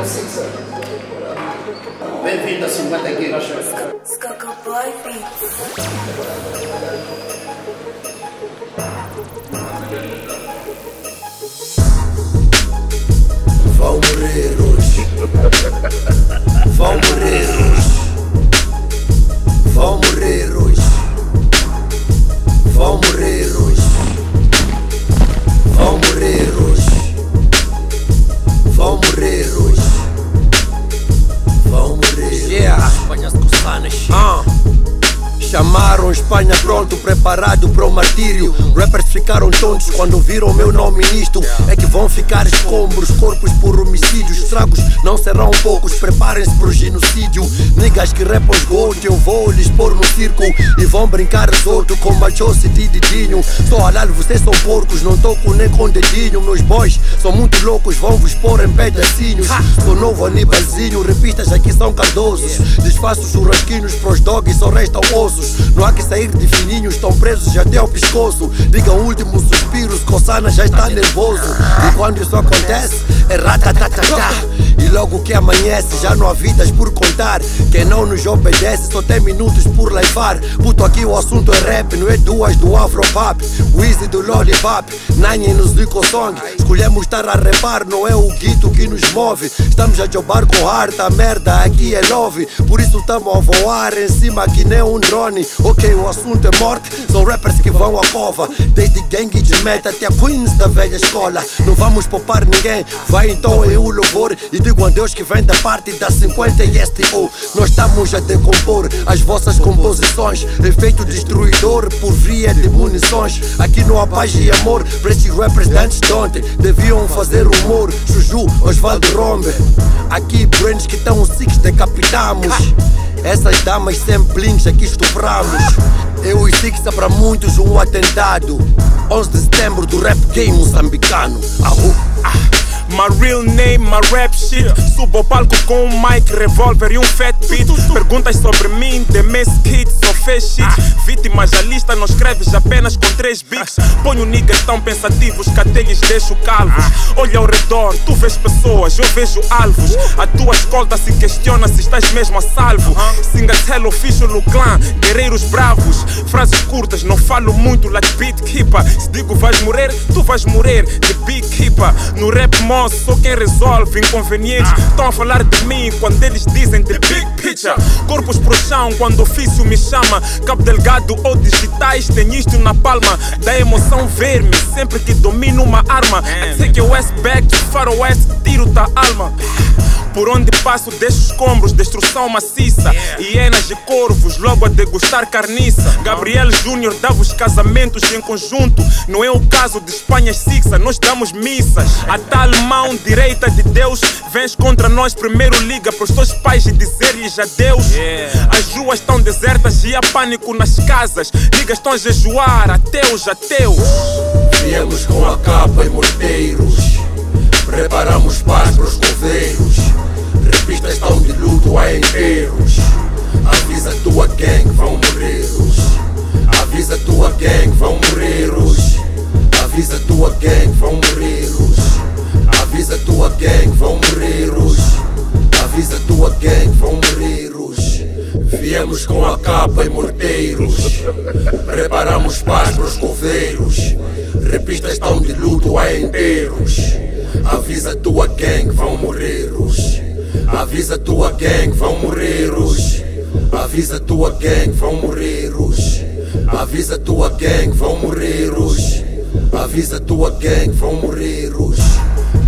Bem-vindo a 50 quilos. Vão morrer hoje. Vão morrer hoje. Vão morrer hoje. Vão morrer hoje. Vão morrer hoje. Vão morrer hoje. Vão morrer. Yeah, Espanha coçanas. Chamaram Espanha pronto, preparado para o martírio. Rappers ficaram tontos quando viram meu nome nisto. É que vão ficar escombros, corpos por homicídios. Estragos não serão poucos, preparem-se pro genocídio. Niggas que rapam os gold, eu vou lhes pôr no circo. E vão brincar solto com machocity de Dinho. Sou halal, vocês são porcos, não toco nem com dedinho. Meus boys são muito loucos, vão vos pôr em pedacinhos. Sou novo Anibalzinho, repistas aqui são cardosos. Desfaço churrasquinhos pros dogs, só restam ossos. Não há que sair de fininhos, estão presos já até ao pescoço. Diga o último suspiro, Coçana já está nervoso. E quando isso acontece, é ratatatata. E logo que amanhece, já não há vidas por contar. Quem não nos obedece só tem minutos por levar. Puto, aqui o assunto é rap, não é duas do Afropop. Wheezy do Lollipop, Nine no Zico Song. Escolhemos estar a repar, não é o guito que nos move. Estamos a jobar com harta, a merda aqui é love. Por isso estamos a voar em cima que nem um drone. Ok, o assunto é morte, são rappers que vão à cova. Desde gangue de meta até a Queens da velha escola. Não vamos poupar ninguém, vai então em o louvor. E digo a Deus que vem da parte da 50 e STO. Nós estamos a decompor as vossas composições. Efeito destruidor por via de munições. Aqui não há paz e amor para esses rappers de antes de ontem. Deviam fazer humor, Juju, Osvaldo Rombe. Aqui brains que estão six decapitamos. Essas damas sem blings aqui estupramos. Eu e Sixa para muitos um atentado. 11 de setembro do rap game moçambicano. My real name, my rap shit. Subo ao palco com um mic, revolver e um fat beat. Perguntas sobre mim, The Mesquite, só fez shit. Vítimas, a lista não escreves apenas com 3 beats. Ponho niggas tão pensativos que até lhes deixo calvos. Olha ao redor, tu vês pessoas, eu vejo alvos. A tua escolta se questiona se estás mesmo a salvo. Singas hell official no clã, guerreiros bravos. Frases curtas, não falo muito like beat keeper. Se digo vais morrer, tu vais morrer, the big keeper. No rap sou quem resolve inconvenientes. Estão a falar de mim quando eles dizem the big picture. Corpos pro chão quando o ofício me chama. Cabo delgado ou digitais, tem isto na palma. Da emoção ver-me sempre que domino uma arma. I take your ass back to faroeste, tiro-te a alma. Por onde passo deixo escombros, destruição maciça. Hienas e corvos, logo a degustar carniça. Gabriel Júnior dava-os casamentos em conjunto. Não é o caso de Espanha e Sixa, nós damos missas. A tal mão direita de Deus, vens contra nós, primeiro liga pros teus pais e dizer-lhes adeus. As ruas estão desertas e há pânico nas casas. Niggas estão a jejuar, ateus. Viemos com a capa e morteiros. Preparamos paz pros coveiros. Repistas estão de luto a enterros. Avisa tua gang, vão morrer hoje. Avisa tua gang, vão morrer hoje. Avisa tua gang, vão morrer hoje. Avisa tua gang, vão morrer hoje. Avisa tua gang, vão morrer hoje. Viemos com a capa e morteiros. Preparamos paz pros coveiros. Repistas estão de luto a enterros. Avisa tua gang, vão morrer hoje. Avisa tua gang, vão morrer hoje. Avisa tua gang, vão morrer hoje. Avisa tua gang, vão morrer hoje. Avisa tua gang, vão morrer hoje.